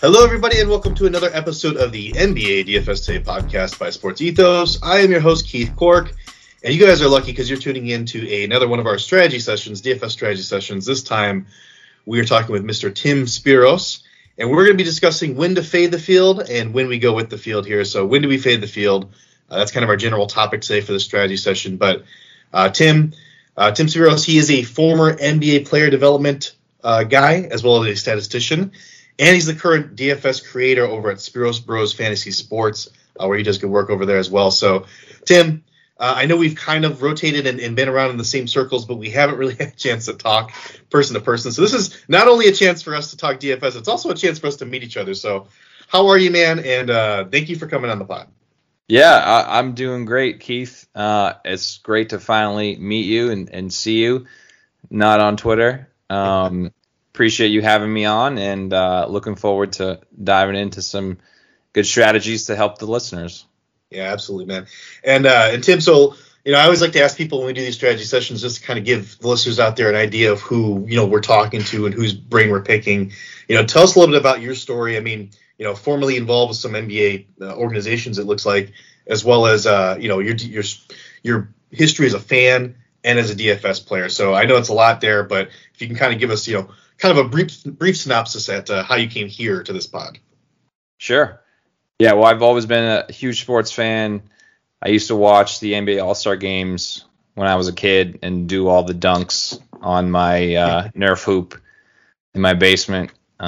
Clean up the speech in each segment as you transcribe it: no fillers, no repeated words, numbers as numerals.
Hello, everybody, and welcome to another episode of the NBA DFS Today podcast by Sports Ethos. I am your host, Keith Cork, and you guys are lucky because you're tuning in to another one of our strategy sessions, DFS strategy sessions. This time, we are talking with Mr. Tim Spiros, and we're going to be discussing when to fade the field and when we go with the field here. So when do we fade the field? That's kind of our general topic today for the strategy session. But Tim Spiros, he is a former NBA player development guy as well as a statistician. And he's the current DFS creator over at Spiros Bros Fantasy Sports, where he does good work over there as well. So, Tim, I know we've kind of rotated and been around in the same circles, but we haven't really had a chance to talk person to person. So this is not only a chance for us to talk DFS, it's also a chance for us to meet each other. So how are you, man? And thank you for coming on the pod. Yeah, I'm doing great, Keith. It's great to finally meet you and see you, not on Twitter. Appreciate you having me on, and looking forward to diving into some good strategies to help the listeners. Yeah, absolutely, man. And Tim, so I always like to ask people when we do these strategy sessions just to kind of give the listeners out there an idea of who we're talking to and whose brain we're picking. Tell us a little bit about your story. I mean, formerly involved with some NBA organizations, it looks like, as well as your history as a fan and as a DFS player. So I know it's a lot there, but if you can kind of give us kind of a brief synopsis at how you came here to this pod. Sure. Yeah, well, I've always been a huge sports fan. I used to watch the NBA All-Star games when I was a kid and do all the dunks on my Nerf hoop in my basement.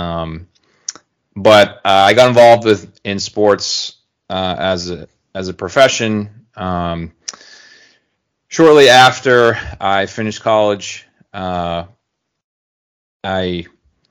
But I got involved in sports as a profession. Shortly after I finished college, I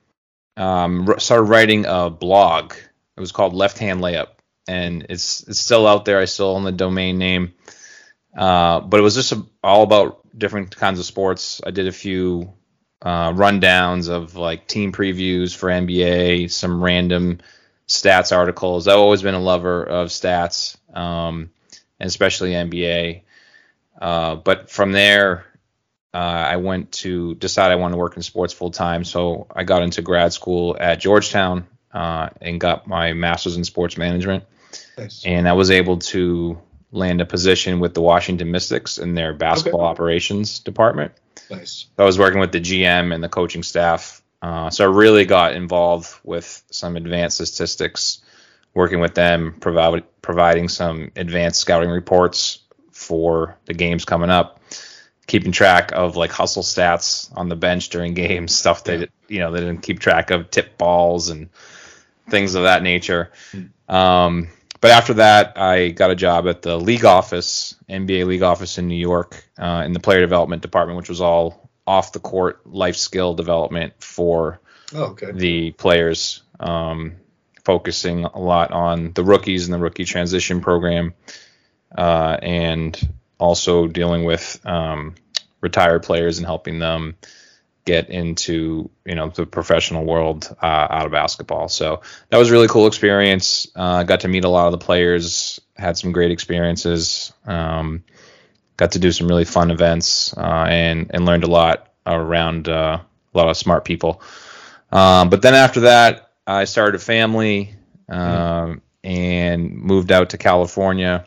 started writing a blog. It was called Left Hand Layup, and it's still out there. I still own the domain name, but it was just all about different kinds of sports. I did a few rundowns of like team previews for NBA, some random stats articles. I've always been a lover of stats, and especially NBA. But from there, I went to decide I wanted to work in sports full time. So I got into grad school at Georgetown and got my master's in sports management. Nice. And I was able to land a position with the Washington Mystics in their basketball operations department. Nice. I was working with the GM and the coaching staff. So I really got involved with some advanced statistics, working with them, providing some advanced scouting reports for the games coming up, keeping track of like hustle stats on the bench during games, stuff that they didn't keep track of, tip balls and things of that nature. But after that, I got a job at the league office, NBA league office in New York, in the player development department, which was all off the court life skill development for the players, focusing a lot on the rookies and the rookie transition program, and also dealing with retired players and helping them get into the professional world out of basketball. So that was a really cool experience. Got to meet a lot of the players, had some great experiences, got to do some really fun events, and learned a lot around a lot of smart people. But then after that, I started a family and moved out to California.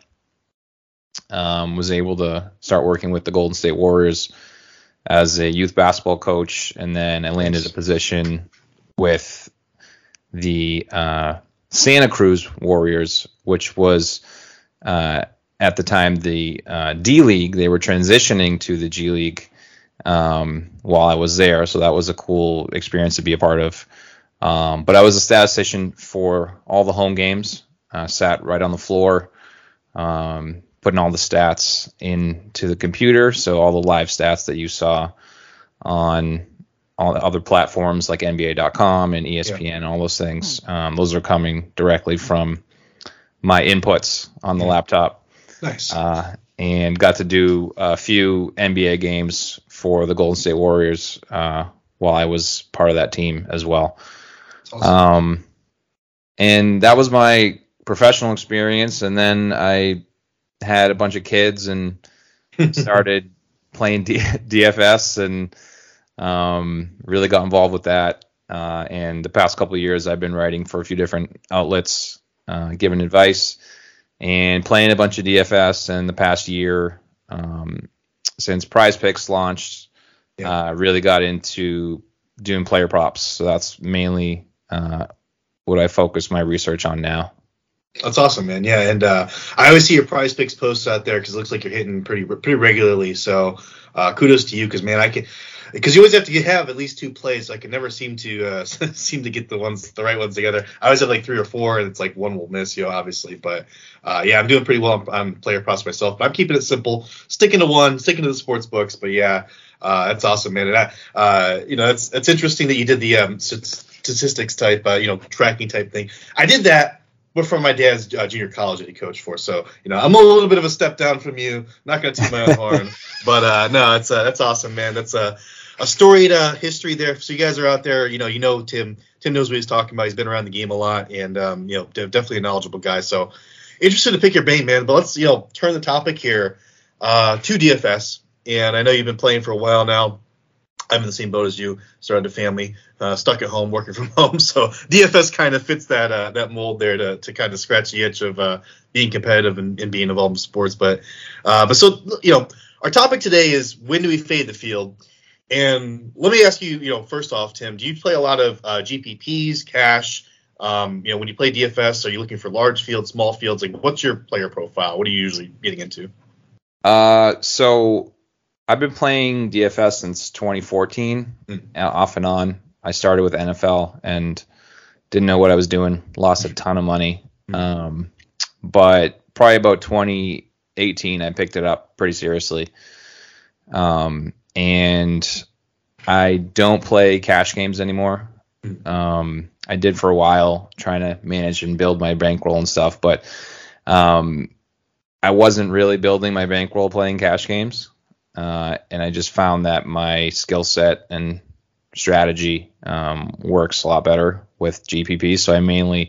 Was able to start working with the Golden State Warriors as a youth basketball coach, and then I landed a position with the Santa Cruz Warriors, which was at the time the D League. They were transitioning to the G League while I was there, so that was a cool experience to be a part of. But I was a statistician for all the home games, sat right on the floor, putting all the stats into the computer. So all the live stats that you saw on all the other platforms like NBA.com and ESPN, all those things, those are coming directly from my inputs on the laptop. Nice. And got to do a few NBA games for the Golden State Warriors while I was part of that team as well. Awesome. And that was my professional experience. And then I had a bunch of kids and started playing DFS and really got involved with that. And the past couple of years, I've been writing for a few different outlets, giving advice and playing a bunch of DFS. And the past year, since Prize Picks launched, really got into doing player props. So that's mainly what I focus my research on now. That's awesome, man. Yeah, and I always see your Prize Picks posts out there because it looks like you're hitting pretty regularly. So kudos to you, because you always have to have at least 2 plays. So I can never seem to get the right ones together. I always have like 3 or 4, and it's like one will miss, obviously. But yeah, I'm doing pretty well on player props myself. But I'm keeping it simple, sticking to the sports books. But yeah, that's awesome, man. And it's interesting that you did the statistics type, tracking type thing. I did that. But from my dad's junior college that he coached for, so I'm a little bit of a step down from you. Not going to toot my own horn, but no, that's awesome, man. That's a storied history there. So you guys are out there, Tim. Tim knows what he's talking about. He's been around the game a lot, and definitely a knowledgeable guy. So interested to pick your brain, man. But let's turn the topic here to DFS, and I know you've been playing for a while now. I'm in the same boat as you, started a family, stuck at home, working from home. So DFS kind of fits that mold there to kind of scratch the itch of being competitive and being involved in sports. But so, our topic today is, when do we fade the field? And let me ask you, first off, Tim, do you play a lot of GPPs, cash? When you play DFS, are you looking for large fields, small fields? Like, what's your player profile? What are you usually getting into? So I've been playing DFS since 2014, off and on. I started with NFL and didn't know what I was doing. Lost a ton of money. But probably about 2018, I picked it up pretty seriously. And I don't play cash games anymore. I did for a while, trying to manage and build my bankroll and stuff. But I wasn't really building my bankroll playing cash games. And I just found that my skill set and strategy works a lot better with GPP. So I mainly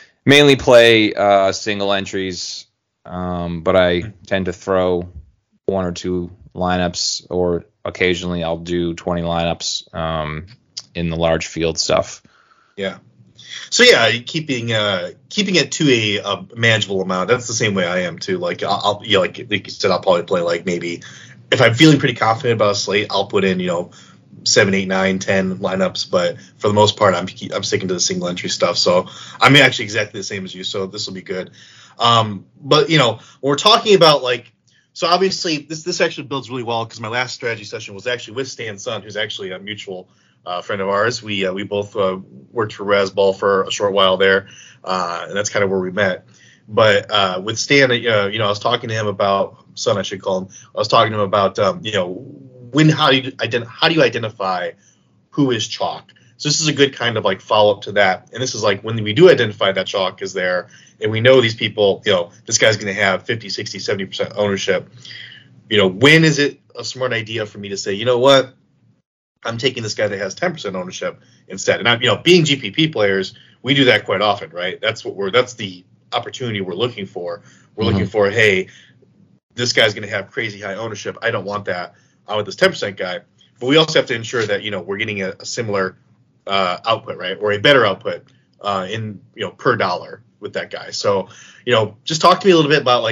play single entries, but I tend to throw 1 or 2 lineups, or occasionally I'll do 20 lineups in the large field stuff. Yeah. So yeah, keeping it to a manageable amount. That's the same way I am too. Like I'll like you said, I'll probably play like maybe. If I'm feeling pretty confident about a slate, I'll put in, 7, 8, 9, 10 lineups. But for the most part, I'm sticking to the single entry stuff. So I'm actually exactly the same as you. So this will be good. But when we're talking about so obviously this actually builds really well, because my last strategy session was actually with Stan Sun, who's actually a mutual friend of ours. We both worked for Razzball for a short while there, and that's kind of where we met. But with Stan, I was talking to him about Son, I should call him. I was talking to him about how do you identify who is chalk. So this is a good kind of follow up to that. And this is when we do identify that chalk is there, and we know these people, this guy's going to have 50, 60, 70% ownership. When is it a smart idea for me to say, what, I'm taking this guy that has 10% ownership instead? And being GPP players, we do that quite often, right? That's the opportunity we're looking for. We're looking for, hey, this guy's going to have crazy high ownership. I don't want that. I want this 10% guy. But we also have to ensure that, we're getting a similar output, right? Or a better output in per dollar with that guy. So, just talk to me a little bit about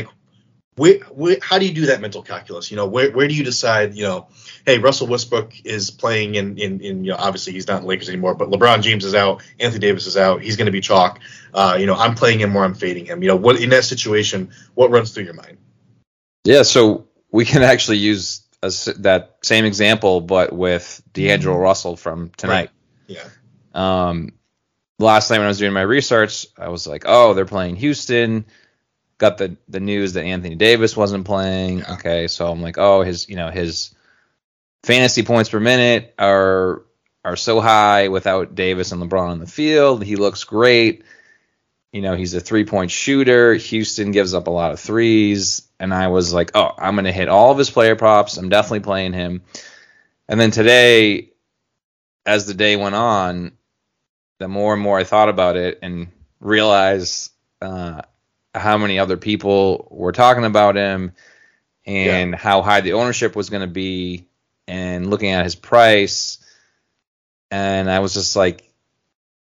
how do you do that mental calculus? Where do you decide, hey, Russell Westbrook is playing in obviously he's not in the Lakers anymore, but LeBron James is out, Anthony Davis is out, he's going to be chalk. I'm playing him or I'm fading him. What in that situation, what runs through your mind? Yeah, so we can actually use that same example, but with D'Angelo Russell from tonight. Right. Yeah. Last night when I was doing my research, I was like, oh, they're playing Houston. Got the news that Anthony Davis wasn't playing. Yeah. Okay, so I'm like, oh, his fantasy points per minute are so high without Davis and LeBron on the field. He looks great. He's a 3-point shooter. Houston gives up a lot of threes. And I was like, oh, I'm going to hit all of his player props. I'm definitely playing him. And then today, as the day went on, the more and more I thought about it and realized how many other people were talking about him and how high the ownership was going to be, and looking at his price. And I was just like,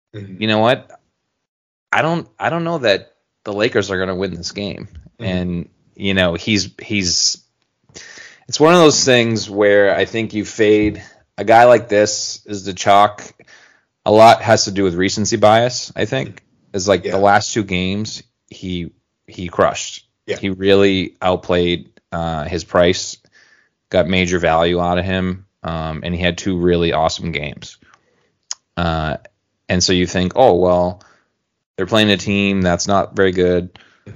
you know what? I don't know that the Lakers are going to win this game. And it's one of those things where I think you fade a guy like this is the chalk. A lot has to do with recency bias, I think. It's like the last 2 games he crushed. Yeah. He really outplayed his price, got major value out of him, and he had 2 really awesome games. And so you think, oh, well, they're playing a team that's not very good,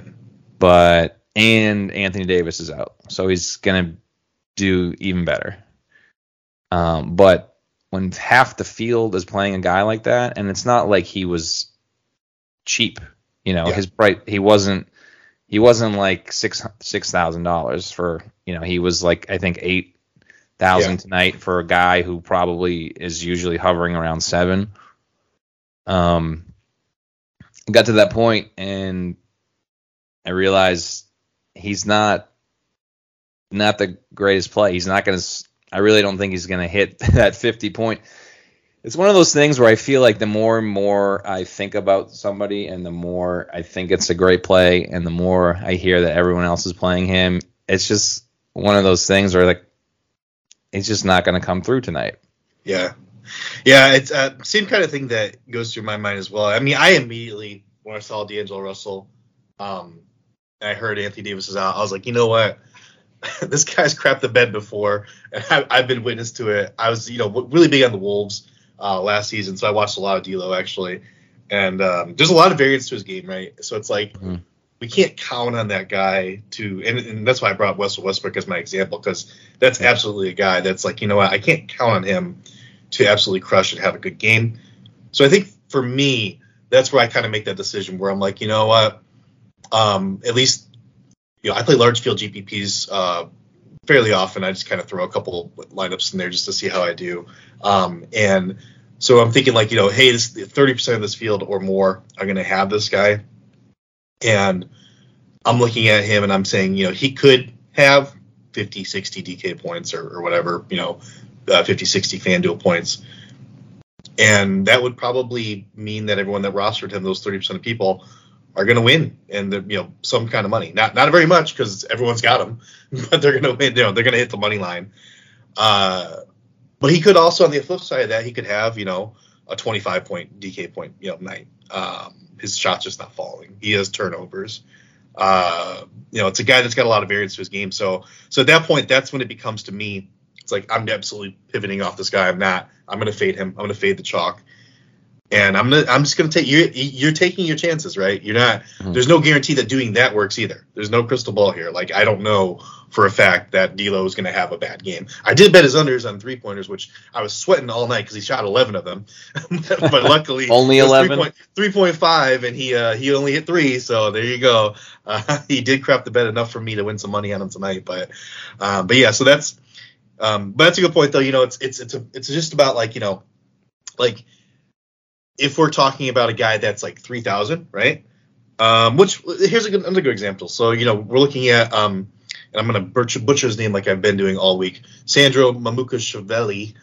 and Anthony Davis is out, so he's going to do even better. But when half the field is playing a guy like that, and it's not like he was cheap, his price, he wasn't like $6,000 for, he was like, I think $8,000 tonight for a guy who probably is usually hovering around $7,000. Got to that point and I realized he's not the greatest play. He's not going to, I really don't think he's going to hit that 50 point. It's one of those things where I feel like the more and more I think about somebody and the more I think it's a great play and the more I hear that everyone else is playing him, it's just one of those things where like it's just not going to come through tonight. Yeah. Yeah, it's same kind of thing that goes through my mind as well. I mean, I immediately, when I saw D'Angelo Russell, and I heard Anthony Davis is out, I was like, you know what? This guy's crapped the bed before, and I've been witness to it. I was, really big on the Wolves last season, so I watched a lot of D'Lo actually, and there's a lot of variance to his game, right? So it's like we can't count on that guy to, and that's why I brought Russell Westbrook as my example, because that's absolutely a guy that's like, you know what, I can't count on him to absolutely crush and have a good game. So I think for me, that's where I kind of make that decision where I'm like, you know what, at least, I play large field GPPs fairly often. I just kind of throw a couple lineups in there just to see how I do. And so I'm thinking like, hey, this 30% of this field or more are going to have this guy. And I'm looking at him and I'm saying, he could have 50, 60 DK points or whatever, 50, 60 FanDuel points. And that would probably mean that everyone that rostered him, those 30% of people, are going to win and some kind of money. Not very much because everyone's got them, but they're going to win. They're going to hit the money line. But he could also, on the flip side of that, he could have a 25-point DK point night. His shot's just not falling. He has turnovers. It's a guy that's got a lot of variance to his game. So at that point, that's when it becomes to me. It's like I'm absolutely pivoting off this guy. I'm not. I'm going to fade him. I'm going to fade the chalk. And I'm just gonna take you're taking your chances, right? You're not. There's no guarantee that doing that works either. There's no crystal ball here. Like I don't know for a fact that D'Lo is gonna have a bad game. I did bet his unders on 3-pointers, which I was sweating all night because he shot 11 of them, but luckily only 11, 3.5, and he only hit 3. So there you go. He did crap the bed enough for me to win some money on him tonight. But yeah, so that's but that's a good point though. It's just about like. If we're talking about a guy that's like 3,000, right? Which here's another good example. So we're looking at and I'm gonna butcher his name like I've been doing all week. Sandro Mamukelashvili.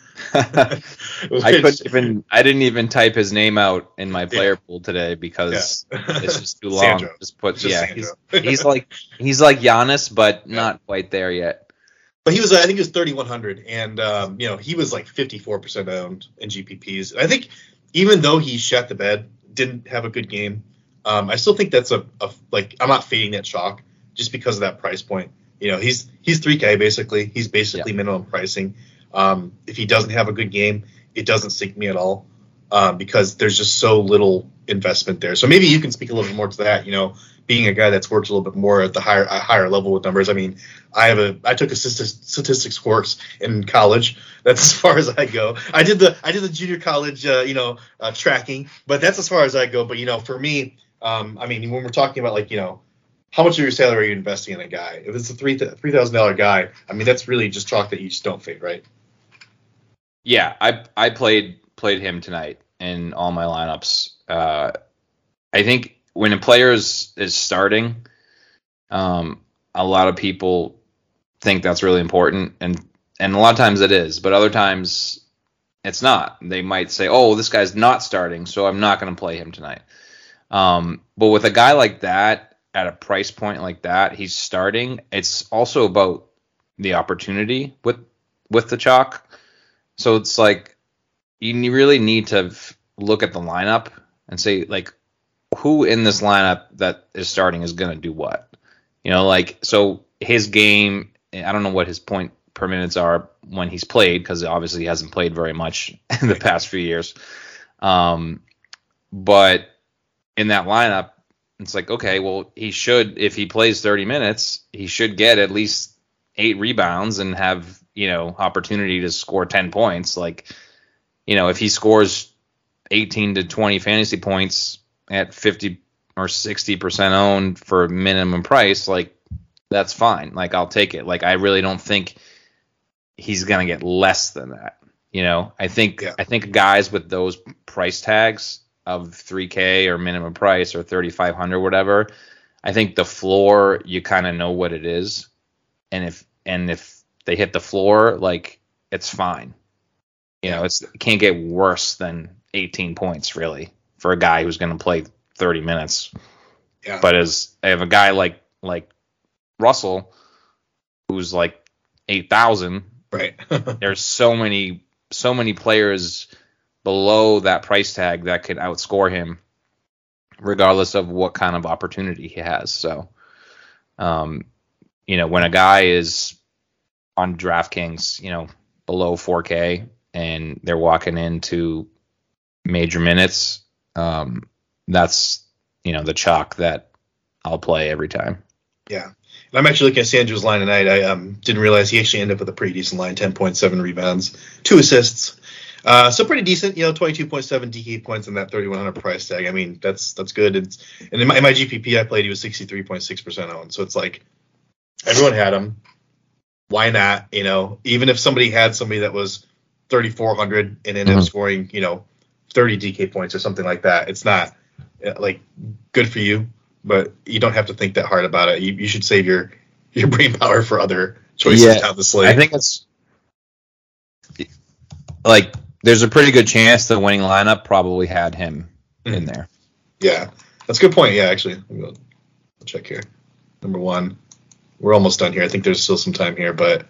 I didn't even type his name out in my player pool today because it's just too long. Sandro. He's like Giannis, but not quite there yet. But I think he was 3,100, and he was like 54% owned in GPPs. I think. Even though he shat the bed, didn't have a good game, I still think that's I'm not fading that chalk just because of that price point. He's 3K basically. He's basically minimum pricing. If he doesn't have a good game, it doesn't sink me at all because there's just so little investment there. So maybe you can speak a little bit more to that. Being a guy that's worked a little bit more at the higher level with numbers. I mean, I took a statistics course in college. That's as far as I go. I did the junior college, tracking, but that's as far as I go. But for me, I mean, when we're talking about how much of your salary are you investing in a guy? If it's a $3,000 guy, I mean, that's really just chalk that you just don't fade, right? Yeah, I played him tonight in all my lineups. I think when a player is starting, a lot of people think that's really important, and a lot of times it is, but other times it's not. They might say, oh, this guy's not starting, so I'm not going to play him tonight. But with a guy like that, at a price point like that, he's starting. It's also about the opportunity with the chalk. So it's like you really need to look at the lineup and say, like, who in this lineup that is starting is going to do what? Like, so his game, I don't know what his point per minutes are when he's played, because obviously he hasn't played very much in the past few years. But in that lineup, it's like, okay, well, he should, if he plays 30 minutes, he should get at least 8 rebounds and have, opportunity to score 10 points. Like, if he scores 18 to 20 fantasy points at 50 or 60% owned for minimum price, like, that's fine. Like, I'll take it. Like, I really don't think he's going to get less than that. I think guys with those price tags of 3K or minimum price or 3,500, whatever, I think the floor, you kind of know what it is. And if they hit the floor, like, it's fine. It can't get worse than 18 points really for a guy who's going to play 30 minutes. Yeah. But as I have a guy like Russell, who's like 8,000, right? There's so many players below that price tag that could outscore him, regardless of what kind of opportunity he has. So, when a guy is on DraftKings, below 4K and they're walking into major minutes, that's, the chalk that I'll play every time. Yeah. And I'm actually looking at Sandro's line tonight. I didn't realize he actually ended up with a pretty decent line, 10.7 rebounds, 2 assists. So pretty decent, 22.7 DK points in that 3,100 price tag. I mean, that's good. And in my GPP I played, he was 63.6% owned. So it's like everyone had him. Why not? Even if somebody had somebody that was 3,400 and ended up scoring, 30 DK points or something like that, it's not like good for you, but you don't have to think that hard about it. You should save your brain power for other choices down the slate. I think it's like there's a pretty good chance the winning lineup probably had him in there. Yeah, that's a good point. Yeah, actually, I'll check here. Number 1. We're almost done here. I think there's still some time here, but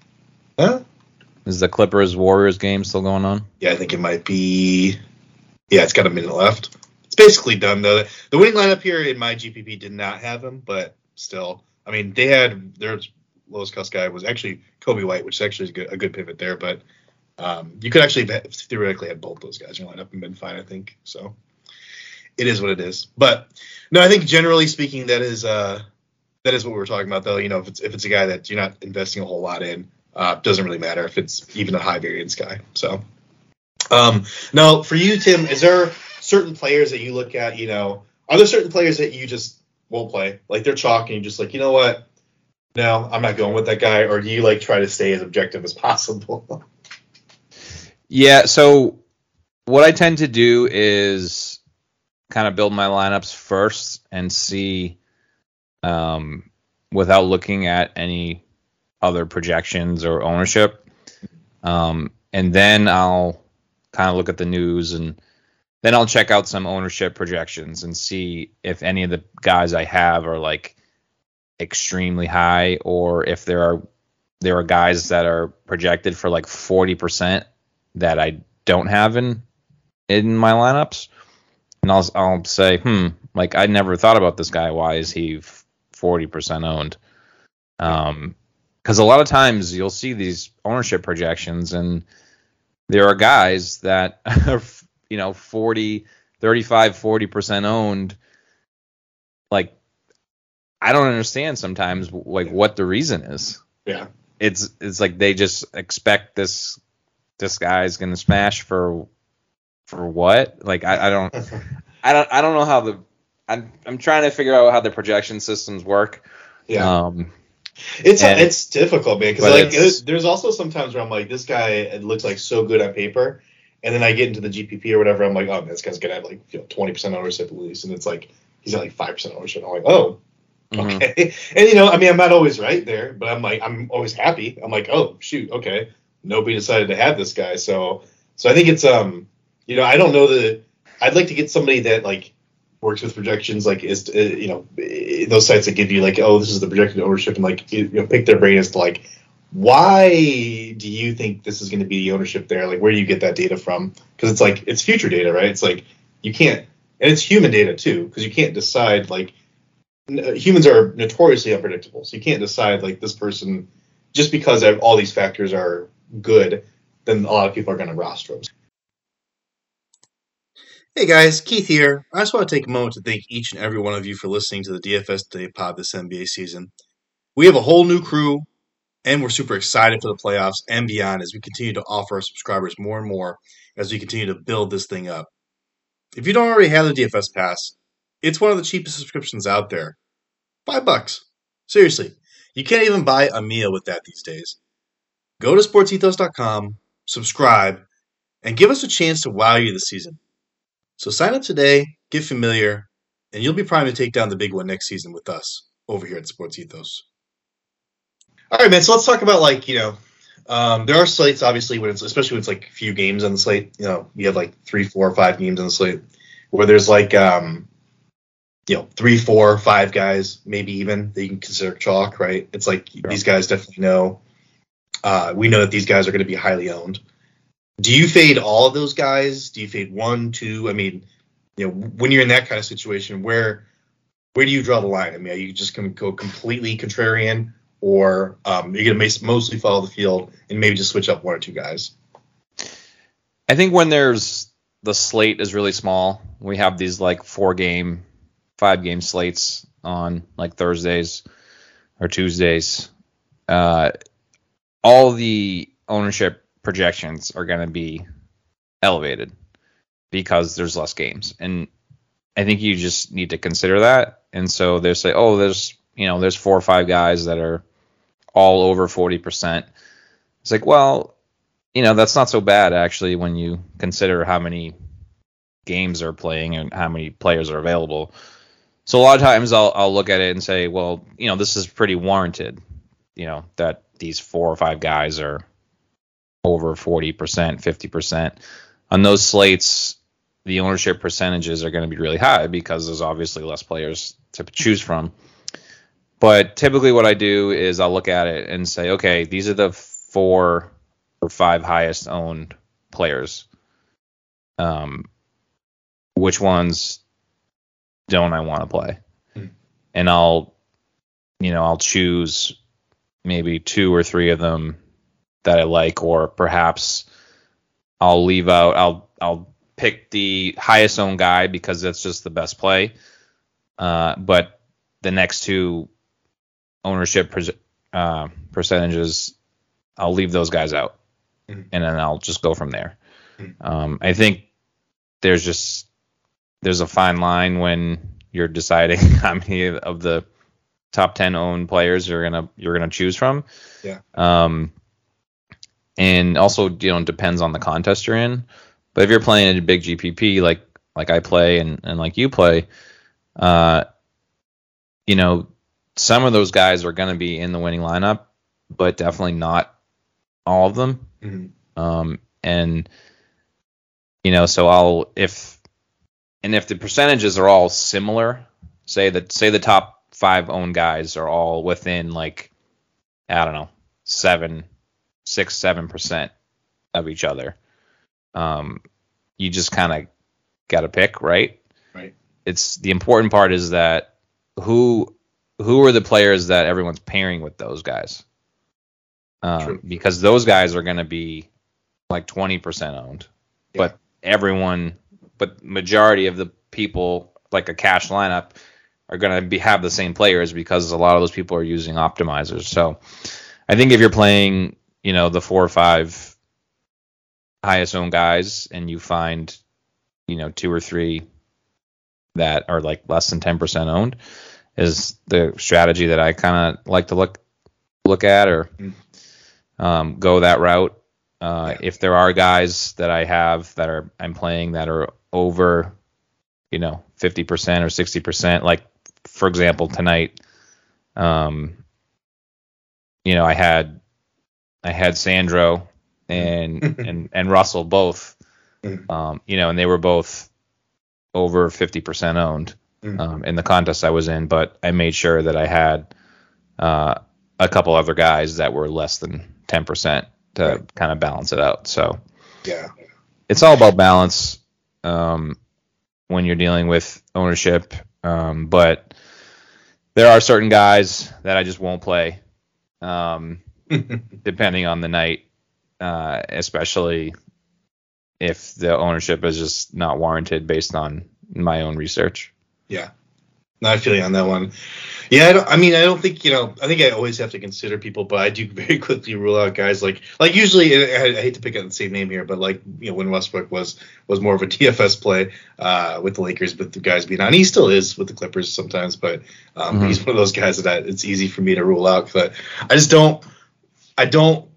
is the Clippers-Warriors game still going on? Yeah, I think it might be. Yeah, it's got a minute left. It's basically done, though. The winning lineup here in my GPP did not have him, but still. I mean, they had their lowest cost guy was actually Kobe White, which is actually a good pivot there, but you could actually theoretically have both those guys in your lineup and been fine, I think. So it is what it is. But no, I think generally speaking, that is what we were talking about, though. If it's a guy that you're not investing a whole lot in, doesn't really matter if it's even a high variance guy. So now for you, Tim, is there certain players that you look at? Are there certain players that you just won't play, like they're chalk, and you're just like, you know what? No, I'm not going with that guy. Or do you like try to stay as objective as possible? Yeah. So what I tend to do is kind of build my lineups first and see, without looking at any other projections or ownership. And then I'll kind of look at the news, and then I'll check out some ownership projections and see if any of the guys I have are like extremely high, or if there are guys that are projected for like 40% that I don't have in my lineups. And I'll say, like, I never thought about this guy. Why is he 40% owned? Because a lot of times you'll see these ownership projections, and there are guys that are, 40% owned. Like, I don't understand sometimes, like, what the reason is. Yeah. It's like they just expect this guy's going to smash for what? Like, I don't know how I'm trying to figure out how the projection systems work. Yeah. It's difficult, man, because there's also sometimes where I'm like, this guy looks like so good on paper, and then I get into the GPP or whatever, I'm like, oh, this guy's gonna have like 20% ownership at least, and it's like he's at like 5% ownership. I'm like, oh, okay. And I'm not always right there, but I'm always happy. I'm like, oh shoot, okay, nobody decided to have this guy, so So I think it's I don't know I'd like to get somebody that like works with projections, like is those sites that give you like, oh, this is the projected ownership, and like pick their brain as to like, why do you think this is going to be the ownership there? Like, where do you get that data from? Because it's like it's future data, right? It's like you can't, and it's human data too, because you can't decide like humans are notoriously unpredictable, so you can't decide like this person just because all these factors are good, then a lot of people are going to roster them. Hey guys, Keith here. I just want to take a moment to thank each and every one of you for listening to the DFS Today pod this NBA season. We have a whole new crew, and we're super excited for the playoffs and beyond as we continue to offer our subscribers more and more as we continue to build this thing up. If you don't already have the DFS Pass, it's one of the cheapest subscriptions out there. $5. Seriously, you can't even buy a meal with that these days. Go to sportsethos.com, subscribe, and give us a chance to wow you this season. So sign up today, get familiar, and you'll be primed to take down the big one next season with us over here at Sports Ethos. All right, man. So let's talk about there are slates obviously especially when it's like a few games on the slate. You have like 3, 4, 5 games on the slate where there's like 3, 4, 5 guys maybe even that you can consider chalk, right? It's like These guys definitely know. We know that these guys are going to be highly owned. Do you fade all of those guys? Do you fade 1, 2? I mean, when you're in that kind of situation, where do you draw the line? I mean, are you just going to go completely contrarian, or you're going to mostly follow the field and maybe just switch up 1 or 2 guys? I think when the slate is really small, we have these like 4-game, 5-game slates on like Thursdays or Tuesdays. All the ownership projections are going to be elevated because there's less games, and I think you just need to consider that. And so they say, oh, there's 4 or 5 guys that are all over 40%. It's like, well, that's not so bad actually when you consider how many games are playing and how many players are available. So a lot of times I'll look at it and say, well, this is pretty warranted, that these 4 or 5 guys are over 40%, 50%. On those slates, the ownership percentages are going to be really high because there's obviously less players to choose from. But typically what I do is I'll look at it and say, okay, these are the 4 or 5 highest owned players. Which ones don't I want to play? And I'll choose maybe 2 or 3 of them that I like, or perhaps I'll leave out. I'll pick the highest owned guy because that's just the best play. But the next 2 ownership percentages, I'll leave those guys out, and then I'll just go from there. I think there's a fine line when you're deciding how many of the top 10 owned players you're gonna choose from. Yeah. And also, depends on the contest you're in. But if you're playing in a big GPP like I play and like you play, some of those guys are going to be in the winning lineup, but definitely not all of them. And so if the percentages are all similar, say the top 5 owned guys are all within like, I don't know, 6-7% of each other. You just kind of got to pick, right? Right. It's the important part is that who are the players that everyone's pairing with those guys? Because those guys are going to be like 20% owned, but majority of the people, like a cash lineup, are going to have the same players because a lot of those people are using optimizers. So I think if you're playing, the 4 or 5 highest owned guys and you find, 2 or 3 that are like less than 10% owned is the strategy that I kind of like to look at or go that route. If there are guys that I have I'm playing that are over, 50% or 60%, like for example, tonight, I had Sandro and Russell both. And they were both over 50% owned in the contest I was in, but I made sure that I had a couple other guys that were less than 10% to kind of balance it out. So yeah, it's all about balance when you're dealing with ownership. But there are certain guys that I just won't play depending on the night, especially if the ownership is just not warranted based on my own research. Yeah. No, I feel you on that one. Yeah, I don't think, I think I always have to consider people, but I do very quickly rule out guys like usually, I hate to pick out the same name here, but when Westbrook was more of a DFS play with the Lakers, with the guys being on, he still is with the Clippers sometimes, but he's one of those guys that it's easy for me to rule out. But I don't,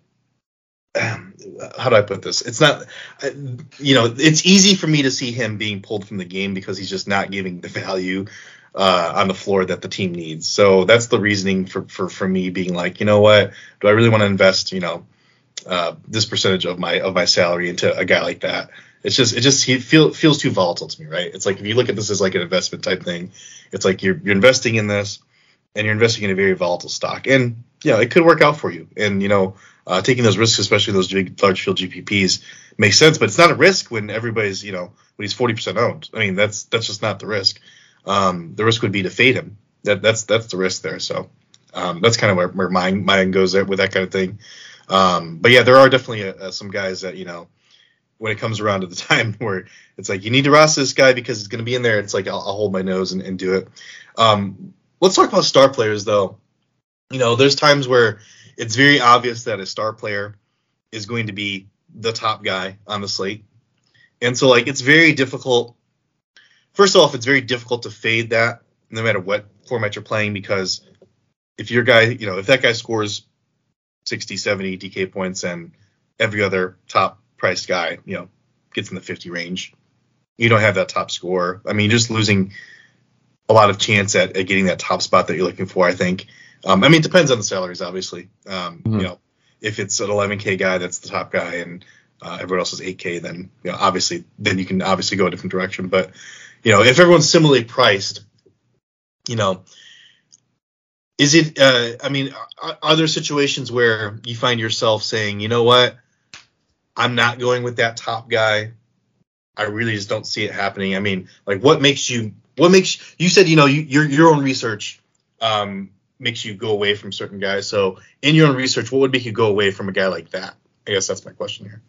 how do I put this? It's not, it's easy for me to see him being pulled from the game because he's just not giving the value on the floor that the team needs. So that's the reasoning for me being like, you know what, do I really want to invest, this percentage of my salary into a guy like that? He feels too volatile to me, right? It's like if you look at this as like an investment type thing, it's like you're investing in this and you're investing in a very volatile stock, and it could work out for you. And taking those risks, especially those big large field GPPs, makes sense, but it's not a risk when everybody's when he's 40% owned. I mean, that's just not the risk. The risk would be to fade him. That's the risk there. So that's kind of where my mind goes there with that kind of thing. But yeah, there are definitely some guys that when it comes around to the time where it's like you need to roster this guy because he's going to be in there. It's like I'll hold my nose and do it. Let's talk about star players though. There's times where it's very obvious that a star player is going to be the top guy on the slate. And so it's very difficult. First off, it's very difficult to fade that no matter what format you're playing, because if your guy, if that guy scores 60, 70 DK points and every other top priced guy, gets in the 50 range, you don't have that top score. I mean, you're just losing a lot of chance at getting that top spot that you're looking for, I think. It depends on the salaries, obviously. If it's an 11K guy, that's the top guy, and everyone else is 8K, then obviously, then you can obviously go a different direction. But if everyone's similarly priced, is it? Are there situations where you find yourself saying, you know what, I'm not going with that top guy? I really just don't see it happening. I mean, what makes you said your own research makes you go away from certain guys. So in your own research, what would make you go away from a guy like that? I guess that's my question here.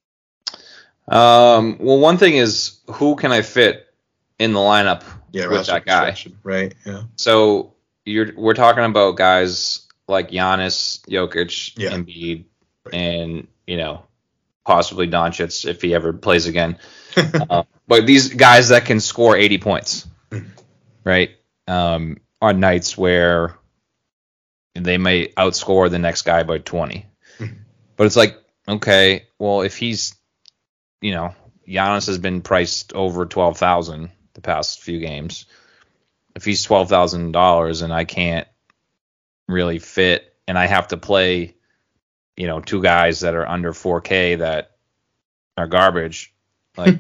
Well, one thing is, who can I fit in the lineup with that guy? Right. Yeah. So we're talking about guys like Giannis, Jokic, Embiid, and possibly Doncic if he ever plays again. But these guys that can score 80 points, right? On nights where they may outscore the next guy by 20. But it's like, okay, well, if he's, Giannis has been priced over $12,000 the past few games. If he's $12,000 and I can't really fit, and I have to play, two guys that are under 4K that are garbage, are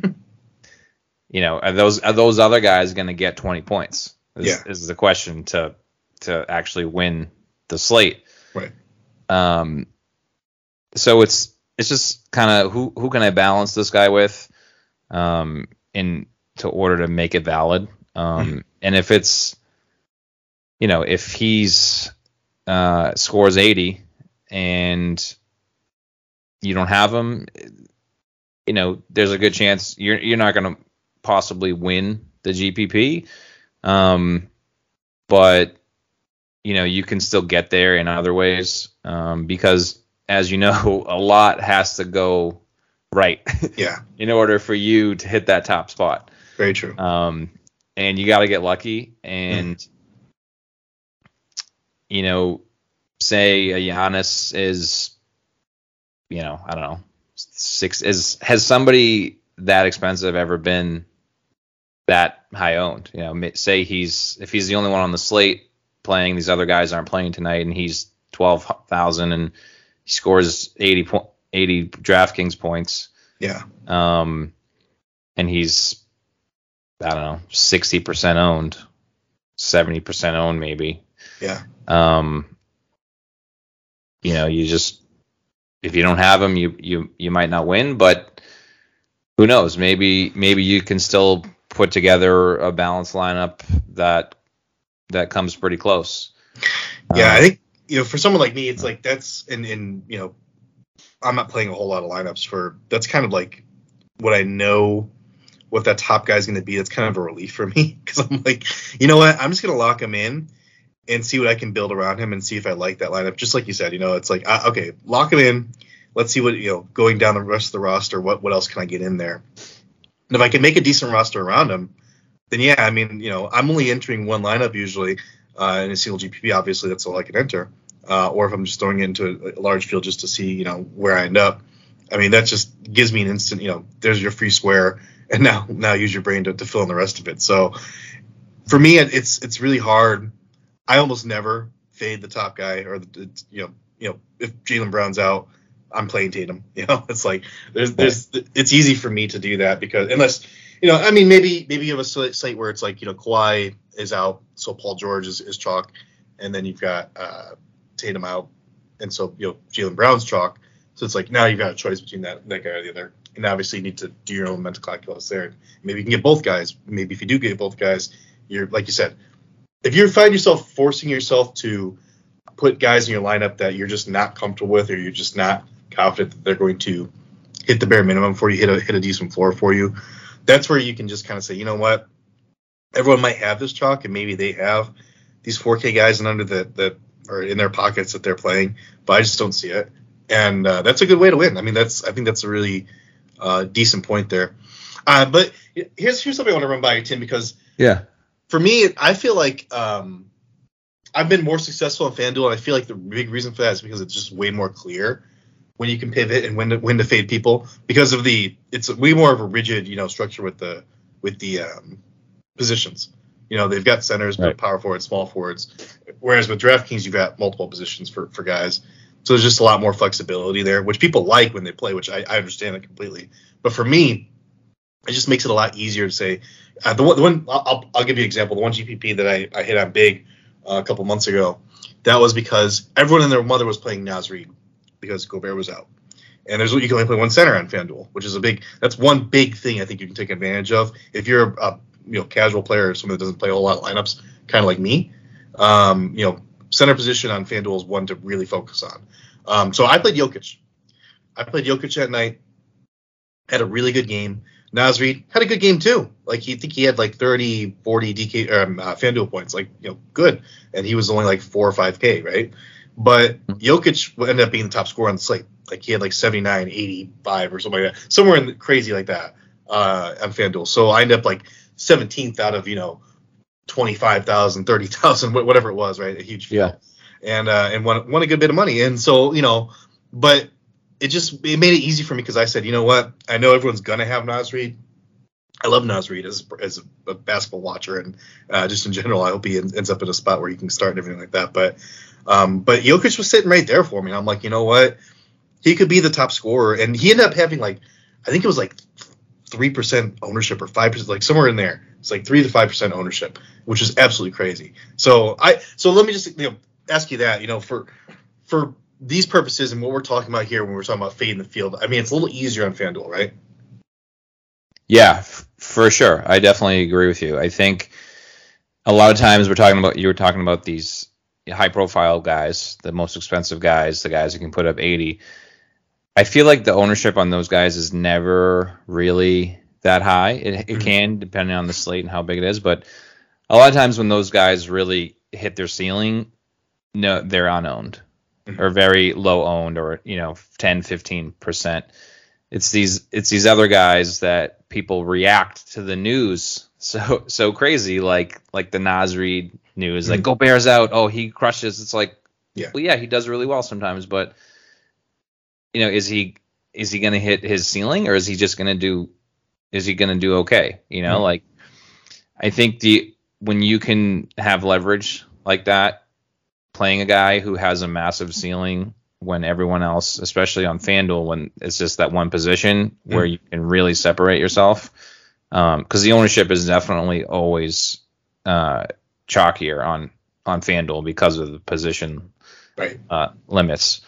those other guys going to get 20 points? Is the question to actually win the slate. Right. So it's just kind of who can I balance this guy with in to order to make it valid. And if it's if he's scores 80 and you don't have him, there's a good chance you're not going to possibly win the GPP. But you can still get there in other ways, because as you know, a lot has to go right in order for you to hit that top spot. Very true. And you got to get lucky. And, say a Giannis is, I don't know, has somebody that expensive ever been that high owned? Say if he's the only one on the slate playing, these other guys aren't playing tonight, and he's 12,000 and he scores 80 80 DraftKings points. Yeah. And he's, I don't know, 60% owned, 70% owned maybe. Yeah. You just, if you don't have him, you might not win, but who knows? Maybe you can still put together a balanced lineup that comes pretty close. Yeah, I think for someone like me, it's like that's and I'm not playing a whole lot of lineups that's kind of like what I know what that top guy's going to be. That's kind of a relief for me because I'm like, you know what? I'm just going to lock him in and see what I can build around him and see if I like that lineup. Just like you said, it's like, okay, lock him in. Let's see what, going down the rest of the roster, what else can I get in there? And if I can make a decent roster around him, then yeah, I mean, I'm only entering one lineup usually in a single GPP. Obviously, that's all I can enter. Or if I'm just throwing it into a large field just to see, where I end up. I mean, that just gives me an instant, there's your free square, and now use your brain to fill in the rest of it. So for me, it's really hard. I almost never fade the top guy, or if Jaylen Brown's out, I'm playing Tatum. It's like it's easy for me to do that because unless I mean maybe you have a site where it's like Kawhi is out, so Paul George is chalk, and then you've got Tatum out, and so Jaylen Brown's chalk. So it's like now you've got a choice between that guy or the other, and obviously you need to do your own mental calculus there. Maybe you can get both guys. Maybe if you do get both guys, you're like you said, if you find yourself forcing yourself to put guys in your lineup that you're just not comfortable with, or you're just not confident that they're going to hit the bare minimum for you, hit a decent floor for you, that's where you can just kind of say, you know what, everyone might have this chalk, and maybe they have these 4K guys and under the or in their pockets that they're playing, but I just don't see it. And that's a good way to win. I mean, I think that's a really decent point there. But here's something I want to run by you, Tim, because for me, I feel like I've been more successful in FanDuel, and I feel like the big reason for that is because it's just way more clear when you can pivot and when to fade people because of it's way more of a rigid structure with the positions. They've got centers, but power forwards, small forwards, whereas with DraftKings you've got multiple positions for guys. So there's just a lot more flexibility there, which people like when they play, which I understand that completely. But for me, it just makes it a lot easier to say the one I'll give you an example. The one GPP that I hit on big a couple months ago, that was because everyone and their mother was playing Naz Reid because Gobert was out. And you can only play one center on FanDuel, which is that's one big thing I think you can take advantage of if you're a casual player or someone that doesn't play a whole lot of lineups, kind of like me. Center position on FanDuel is one to really focus on. So I played Jokic. At night, had a really good game. Naz Reid had a good game too. Like he had like 30, 40 DK FanDuel points, good. And he was only like 4 or 5K, right? But Jokic ended up being the top scorer on the slate. Like he had like 79, 85 or something like that, somewhere in crazy like that on FanDuel. So I ended up like 17th out of 25,000, 30,000, whatever it was, right? A huge field. And won a good bit of money. And so but it made it easy for me because I said, you know what? I know everyone's gonna have Naz Reid. I love Naz Reid as a basketball watcher and just in general. I hope he ends up in a spot where he can start and everything like that. But Jokic was sitting right there for me. And I'm like, you know what? He could be the top scorer, and he ended up having I think it was 3% ownership or 5%, like somewhere in there. It's like 3 to 5% ownership, which is absolutely crazy. So let me just ask you that, for these purposes and what we're talking about here when we're talking about fading the field. I mean, it's a little easier on FanDuel, right? Yeah, for sure. I definitely agree with you. I think a lot of times you were talking about these high profile guys, the most expensive guys, the guys who can put up 80. I feel like the ownership on those guys is never really that high. It can, depending on the slate and how big it is, but a lot of times when those guys really hit their ceiling, no, they're unowned or very low owned, or 10-15%. It's these other guys that people react to the news so crazy, like the Naz Reid news, like Gobert's out, oh, he crushes. It's like, well, yeah, he does really well sometimes, but is he going to hit his ceiling, or is he going to do okay? Like, I think when you can have leverage like that, playing a guy who has a massive ceiling when everyone else, especially on FanDuel, when it's just that one position where you can really separate yourself. Because the ownership is definitely always chalkier on FanDuel because of the position limits.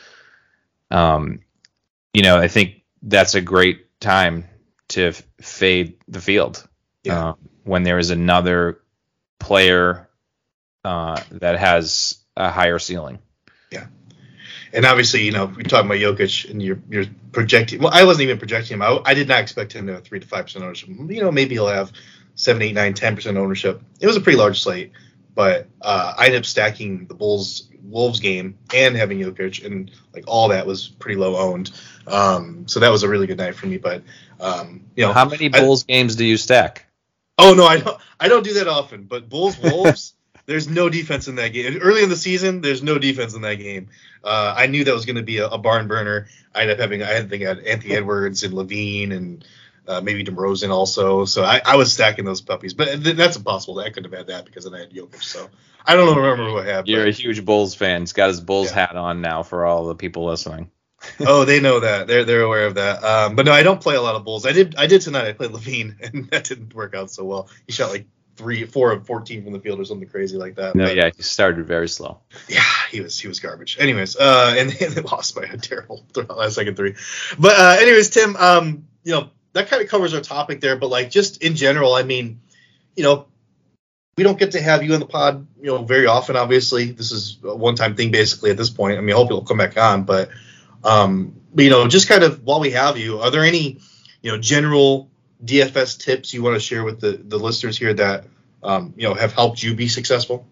I think that's a great time to fade the field when there is another player that has a higher ceiling. Yeah. And obviously, we're talking about Jokic, and you're projecting. Well, I wasn't even projecting him. I did not expect him to have 3 to 5% ownership. Maybe he'll have 7, 8, 9, 10% ownership. It was a pretty large slate, but I ended up stacking the Wolves game and having Jokic, and all that was pretty low owned. So that was a really good night for me. But how many Bulls games do you stack? Oh no, I don't do that often. But Wolves. There's no defense in that game. Early in the season, there's no defense in that game. I knew that was going to be a barn burner. I had Anthony Edwards and Levine and maybe DeRozan also. So I was stacking those puppies. But that's impossible. I couldn't have had that because I had Jokic. So I don't remember what happened. You're a huge Bulls fan. He's got his Bulls hat on now for all the people listening. Oh, they know that. They're aware of that. But no, I don't play a lot of Bulls. I did tonight. I played Levine, and that didn't work out so well. He shot 4 of 14 from the field or something crazy like that. No, he started very slow. Yeah, he was garbage. Anyways, and they lost by a terrible last second 3. But anyways, Tim, that kind of covers our topic there. But just in general, I mean, we don't get to have you on the pod, very often. Obviously, this is a one-time thing basically at this point. I mean, I hope you'll come back on. But just kind of while we have you, are there any general DFS tips you want to share with the listeners here that have helped you be successful?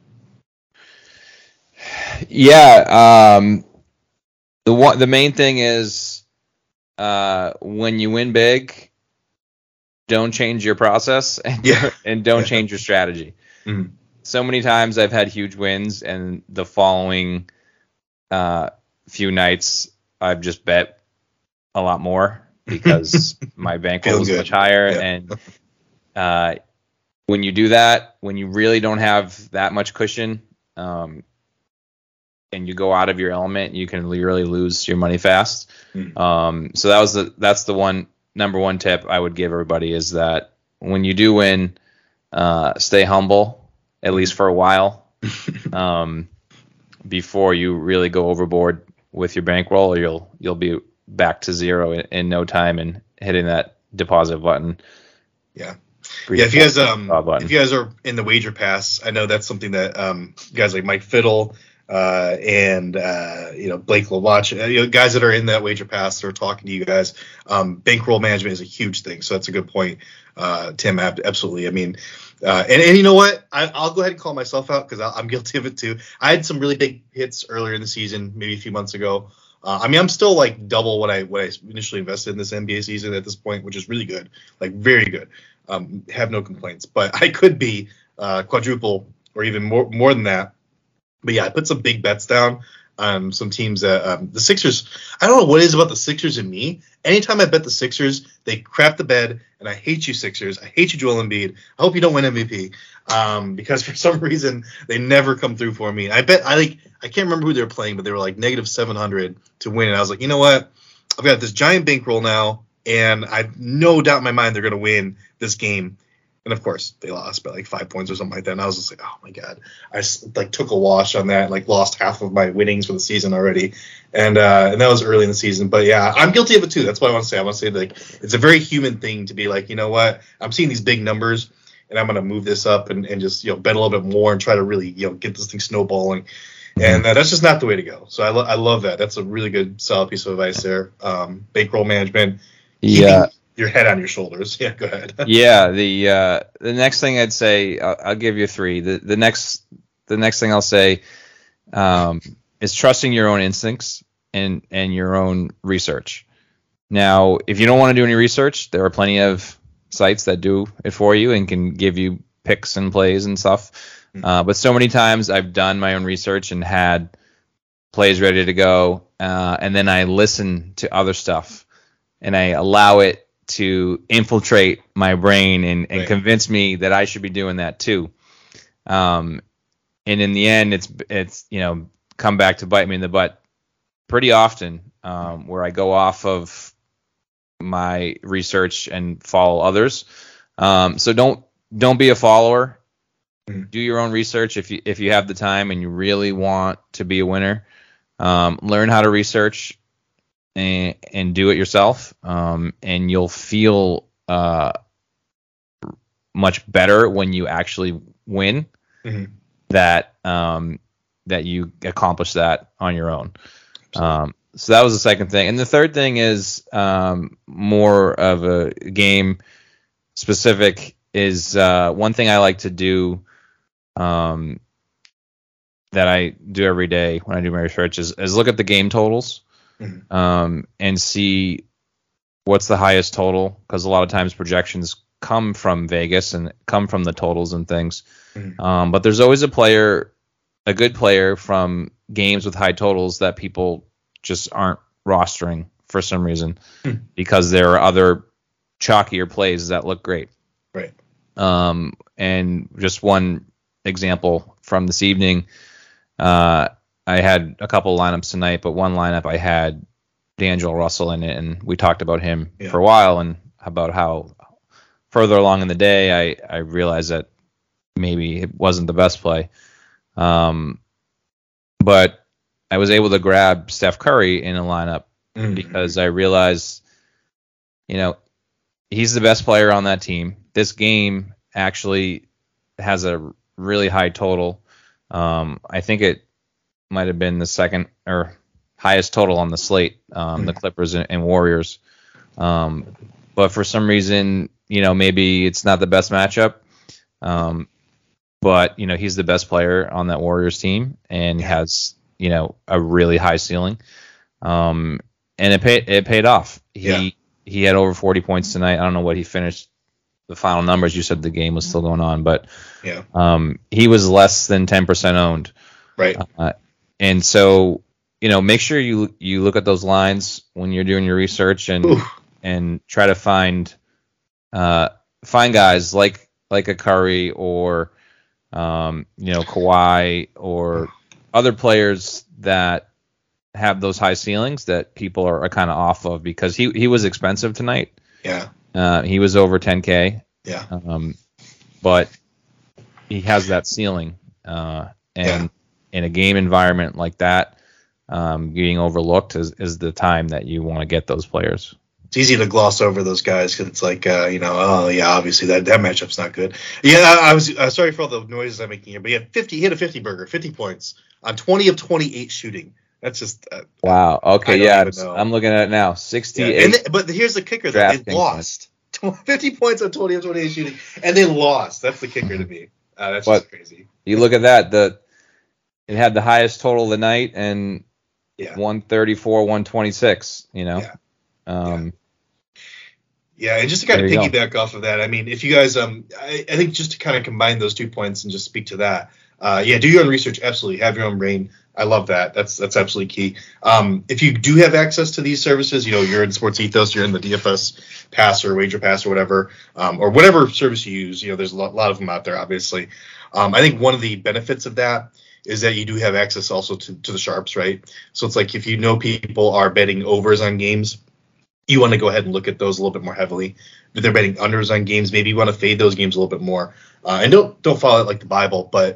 Yeah, the main thing is when you win big, don't change your process and don't change your strategy. Mm-hmm. So many times I've had huge wins, and the following few nights I've just bet a lot more because my bankroll was much higher. Yeah. And when you do that, when you really don't have that much cushion, and you go out of your element, you can really lose your money fast. So that's the number one tip I would give everybody, is that when you do win, stay humble, at least for a while, before you really go overboard with your bankroll, or you'll be back to zero in no time and hitting that deposit button. Yeah. Yeah, if you guys are in the Wager Pass, I know that's something that guys like Mike Fiddle and Blake LaWatch, guys that are in that Wager Pass are talking to you guys. Bankroll management is a huge thing, so that's a good point, Tim. Absolutely. I mean, and you know what? I'll go ahead and call myself out because I'm guilty of it too. I had some really big hits earlier in the season, maybe a few months ago. I'm still double what I initially invested in this NBA season at this point, which is really good, very good. Have no complaints, but I could be quadruple or even more than that. But yeah, I put some big bets down on some teams that the Sixers. I don't know what it is about the Sixers and me. Anytime I bet the Sixers, they crap the bed, and I hate you, Sixers. I hate you, Joel Embiid. I hope you don't win MVP because for some reason they never come through for me. I can't remember who they were playing, but they were negative 700 to win, and I was like, you know what? I've got this giant bankroll now, and I've no doubt in my mind they're going to win this game. And of course, they lost by 5 points or something like that. And I was just like, oh my god, I took a wash on that, and lost half of my winnings for the season already. And that was early in the season. But yeah, I'm guilty of it too. That's what I want to say. I want to say it's a very human thing to be you know what, I'm seeing these big numbers, and I'm going to move this up and just bet a little bit more and try to really get this thing snowballing. And that's just not the way to go. So I love that. That's a really good, solid piece of advice there. Bankroll management. Yeah. Your head on your shoulders. Yeah, go ahead. Yeah, the next thing I'd say, I'll give you 3. The next thing I'll say is trusting your own instincts and your own research. Now, if you don't want to do any research, there are plenty of sites that do it for you and can give you picks and plays and stuff. But so many times I've done my own research and had plays ready to go, and then I listen to other stuff and I allow it to infiltrate my brain and convince me that I should be doing that too. And in the end, it's come back to bite me in the butt pretty often where I go off of my research and follow others. So don't be a follower. Do your own research if you have the time and you really want to be a winner. Learn how to research and do it yourself, and you'll feel much better when you actually win. That you accomplish that on your own. So that was the second thing, and the third thing is more of a game specific. Is one thing I like to do. That I do every day when I do my research is look at the game totals and see what's the highest total, because a lot of times projections come from Vegas and come from the totals and things. But there's always a good player from games with high totals that people just aren't rostering for some reason because there are other chalkier plays that look great. Right. And just one example from this evening, I had a couple lineups tonight, but one lineup I had D'Angelo Russell in it, and we talked about him for a while and about how further along in the day I realized that maybe it wasn't the best play. But I was able to grab Steph Curry in a lineup because I realized, he's the best player on that team. This game actually has a really high total. I think it might have been the second or highest total on the slate, the Clippers and Warriors. But for some reason, maybe it's not the best matchup. But he's the best player on that Warriors team and has, a really high ceiling. And it paid off. He had over 40 points tonight. I don't know what he finished. The final numbers, you said the game was still going on, but he was less than 10% owned. Right. And so, make sure you look at those lines when you're doing your research and try to find guys like a Curry or Kawhi or other players that have those high ceilings that people are kind of off of, because he was expensive tonight. Yeah. He was over 10K. Yeah. But he has that ceiling. And in a game environment like that, getting overlooked is the time that you want to get those players. It's easy to gloss over those guys because it's like, obviously that matchup's not good. Yeah, I was sorry for all the noises I'm making here, but he hit a 50 burger, 50 points on 20 of 28 shooting. That's just wow. Okay, I'm looking at it now. 68. Yeah. But here's the kicker: they lost 50 points on 20 of 28 shooting, and they lost. That's the kicker to me. That's just crazy. You look at that. It had the highest total of the night, and 134, 126. Yeah, and just to kind of piggyback off of that, I mean, if you guys, I think just to kind of combine those 2 points and just speak to that, do your own research. Absolutely, have your own brain. I love that. That's absolutely key. If you do have access to these services, you're in Sports Ethos, you're in the DFS Pass or Wager Pass or whatever service you use. There's a lot of them out there, obviously. I think one of the benefits of that is that you do have access also to the sharps, right? So it's like if people are betting overs on games, you want to go ahead and look at those a little bit more heavily. If they're betting unders on games, maybe you want to fade those games a little bit more. And don't follow it like the Bible, but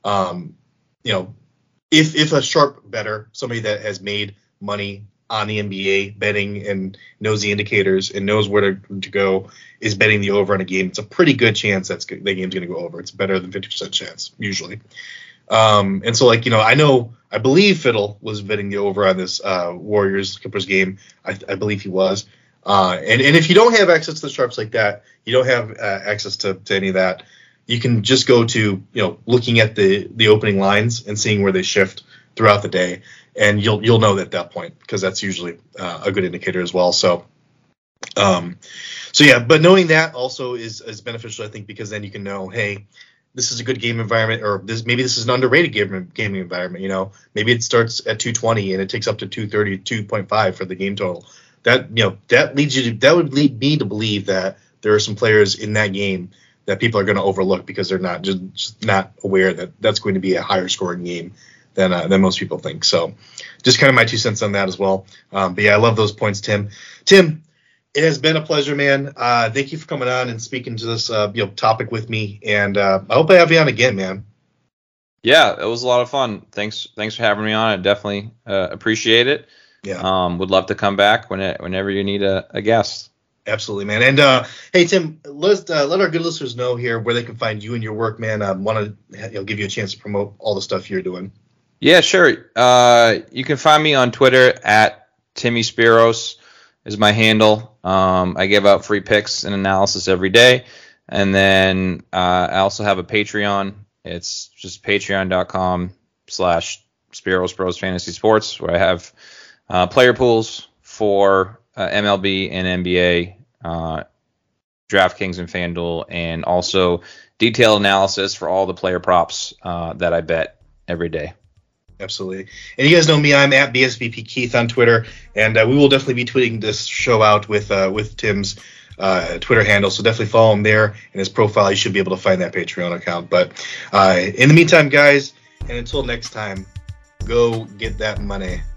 if a sharp bettor, somebody that has made money on the NBA betting and knows the indicators and knows where to go, is betting the over on a game, it's a pretty good chance that the game's going to go over. It's better than 50% chance usually. And so I believe Fiddle was betting the over on this Warriors Clippers game. I believe he was. And if you don't have access to the sharps like that, you don't have access to any of that, you can just go to, looking at the opening lines and seeing where they shift throughout the day. And you'll know at that point, because that's usually a good indicator as well. So but knowing that also is beneficial, I think, because then you can know, hey, this is a good game environment, or maybe this is an underrated gaming environment. Maybe it starts at 220 and it takes up to 232.5 for the game total. That would lead me to believe that there are some players in that game that people are going to overlook because they're not just not aware that that's going to be a higher scoring game than most people think. So just kind of my 2 cents on that as well. But yeah, I love those points, Tim. Tim, it has been a pleasure, man. Thank you for coming on and speaking to this topic with me, and I hope I have you on again, man. Yeah, it was a lot of fun. Thanks for having me on. I definitely appreciate it. Yeah. Would love to come back whenever you need a guest. Absolutely, man. And hey, Tim, let our good listeners know here where they can find you and your work, man. I want to give you a chance to promote all the stuff you're doing. Yeah, sure. You can find me on Twitter at Timmy Spiros is my handle. I give out free picks and analysis every day. And then I also have a Patreon. It's just patreon.com/Spiros Bros Fantasy Sports, where I have player pools for MLB and NBA, DraftKings and FanDuel, and also detailed analysis for all the player props that I bet every day. Absolutely. And you guys know me. I'm at BSVP Keith on Twitter, and we will definitely be tweeting this show out with Tim's Twitter handle. So definitely follow him there. In his profile, you should be able to find that Patreon account. But in the meantime, guys, and until next time, go get that money.